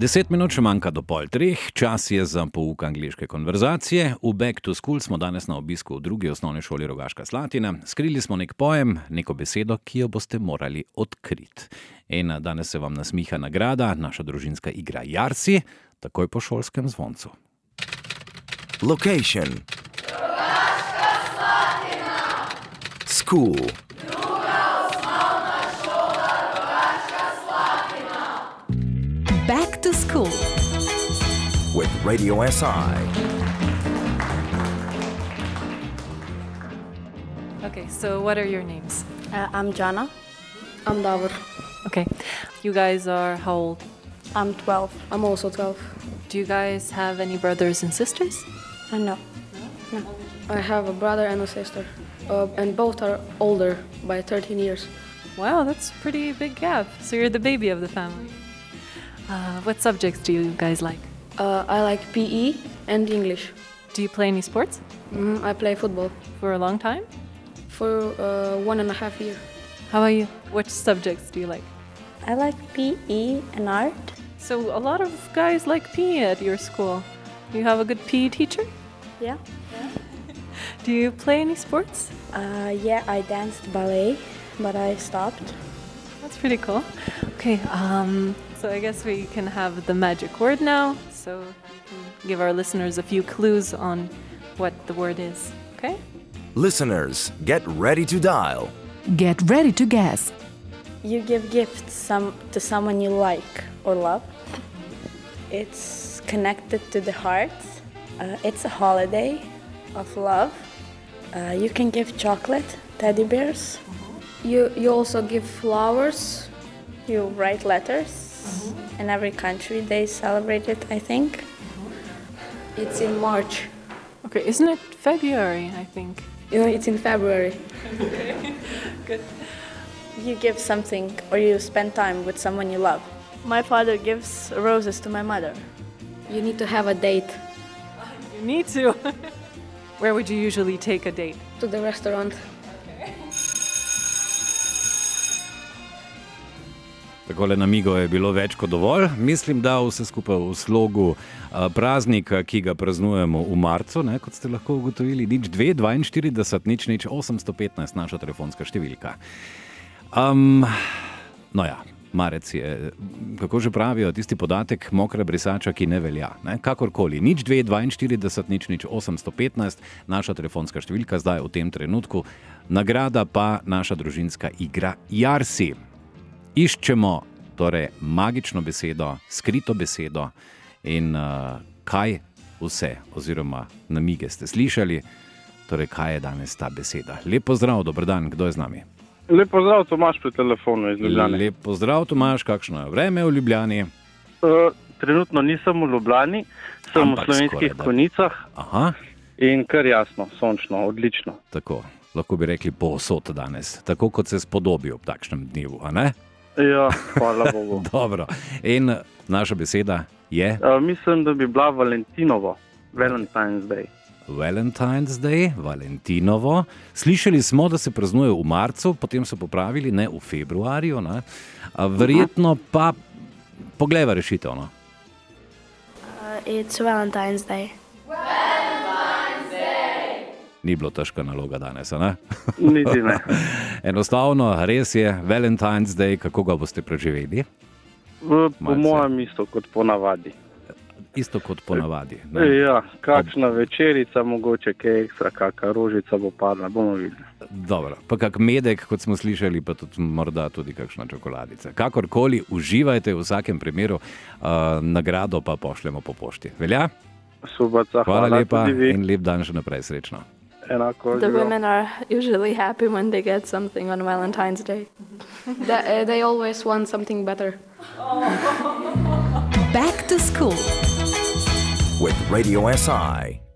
10 minut še manjka do 2:30, čas je za pouk angleške konverzacije. V Back to School smo danes na obisku v drugi osnovni šoli Rogaška Slatina. Skrili smo nek pojem, neko besedo, ki jo boste morali odkriti. In danes se vam nasmiha nagrada, naša družinska igra Jarsi, takoj po šolskem zvoncu. Location. Rogaška Slatina. School. Back to School with Radio SI. Okay, so what are your names? I'm Jana. I'm Davor. Okay, you guys are how old? I'm 12. I'm also 12. Do you guys have any brothers and sisters? No. I have a brother and a sister, and both are older by 13 years. Wow, that's a pretty big gap. So you're the baby of the family. What subjects do you guys like? I like PE and English. Do you play any sports? I play football For a long time? for 1.5 years. How about you? Which subjects do you like? I like PE and art. So a lot of guys like PE at your school. You have a good PE teacher? Yeah. Do you play any sports? Yeah, I danced ballet, but I stopped. That's pretty cool. Okay, so I guess we can have the magic word now. So you can give our listeners a few clues on what the word is, okay? Listeners, get ready to dial. Get ready to guess. You give gifts to someone you like or love. It's connected to the heart. It's a holiday of love. You can give chocolate, teddy bears. You also give flowers. You write letters. In every country they celebrate it, I think. It's in March. Okay, isn't it February, I think? It's in February. Good. You give something or you spend time with someone you love. My father gives roses to my mother. You need to have a date You need to. Where would you usually take a date? to the restaurant. Takole namigo je bilo več kot dovolj. Mislim, da vse skupaj v slogu praznika, ki ga praznujemo v marcu, ne, kot ste lahko ugotovili, 02 42 00 815, naša telefonska številka. No ja, marec je, kako že pravijo, tisti podatek mokra brisača, ki ne velja. Ne? Kakorkoli, 02 42 00 815, naša telefonska številka zdaj v tem trenutku. Nagrada pa naša družinska igra Jarsi. Iščemo torej magično besedo, skrito besedo in kaj vse oziroma namige ste slišali, torej kaj je danes ta beseda. Lep pozdrav, dober dan, kdo je z nami? Lep pozdrav, Tomaž pri telefonu iz Ljubljane. Lep pozdrav, Tomaž, kakšno je vreme v Ljubljani? Trenutno nisem v Ljubljani, sem Ampak v Slovenskih skoraj da. Konjicah Aha, in kar jasno, sončno, odlično. tako, lahko bi rekli povsod danes, tako kot se spodobi ob takšnem dnevu, a ne? Ja, hvala Bogu. Dobro, in naša beseda je Mislim, da bi bila Valentinovo, Valentine's Day. Valentine's Day, Valentinovo. Slišali smo, da se praznuje v marcu, potem so popravili, ne v februarju, ne? A verjetno pa poglejva rešitev, no? It's Valentine's Day. Ni bilo težka naloga danes, a ne? Niti ne. Enostavno, res je, Valentine's Day, kako ga boste preživeli? Po Malce. mojem isto kot ponavadi. Isto kot ponavadi. Ne? Ja, kakšna večerica, mogoče kaj ekstra, kakšna rožica bo padla, bomo videli. Dobro, pa kak medek, kot smo slišali, pa tudi morda tudi kakšna čokoladica. Kakorkoli, uživajte v vsakem primeru, nagrado pa pošljemo po pošti. Velja? Super, Hvala lepa tudi vi. in lep dan še naprej, srečno. Enako The živijo. women are usually happy when they get something on Valentine's Day. They always want something better. Back to School With Radio SI.